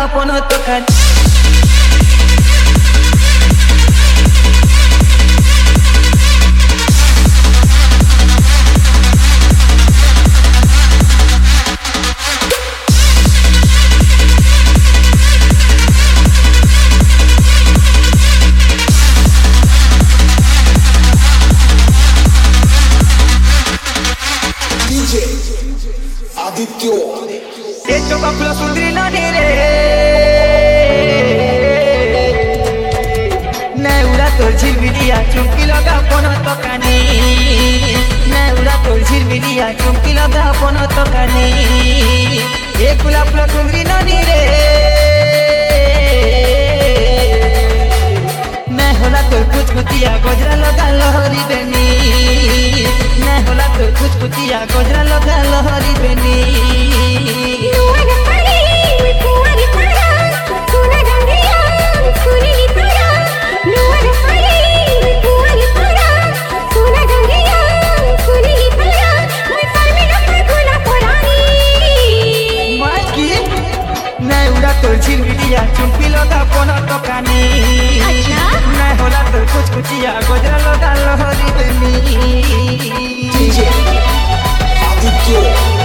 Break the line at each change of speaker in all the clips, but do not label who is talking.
pono tocar.
Adityo
Echo kapula sundri nani re Neura tor झिलमिलिया Chumki लगा पोनो तोकानी Neura tor झिलमिलिया Chumki लगा पोनो तोकानी एक गुलाब सुंदरी ननी रे मैं होला तोर कुछ कुतिया गोजरा लगा लहरी बेनी मैं होला तोर कुछ कुतिया गोजरा लगा लहरी बेनी झिलमिलिया चुमकी लगा पोनो तोकानी मैं होला तोर कुछ कुचिया गोजरा लगा लहरी बेनी
DJ Adityo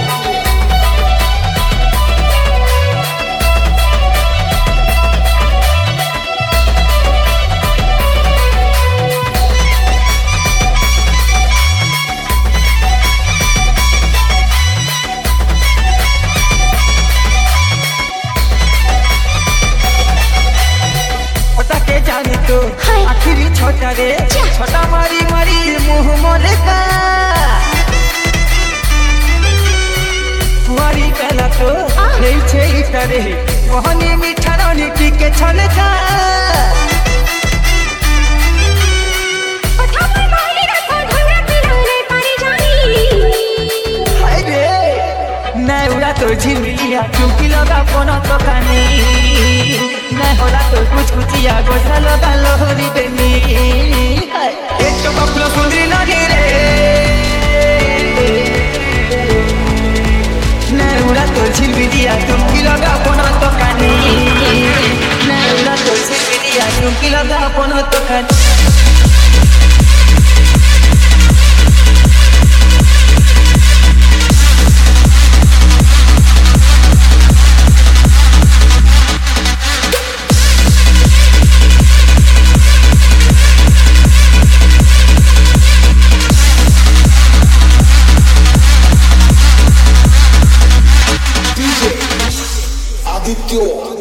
आखिरी छोटा रे छोटा मारी मारी मुँह मोले का फुआरी कहला तो हे छे इतरे मोहनी मीठा रानी टीके छले का नेउरा तो झिलमिलिया चुमकी लगा पोनो तोकानी मैं होला तो कुछ कुचिया गोजरा लगा लहरी बेनी एक तो कपड़ा सुंदरी लगी रे नेउरा तो झिलमिलिया चुमकी लगा पोनो तोकानी नेउरा तो झिलमिलिया चुमकी लगा पोनो तोकानी
Adityo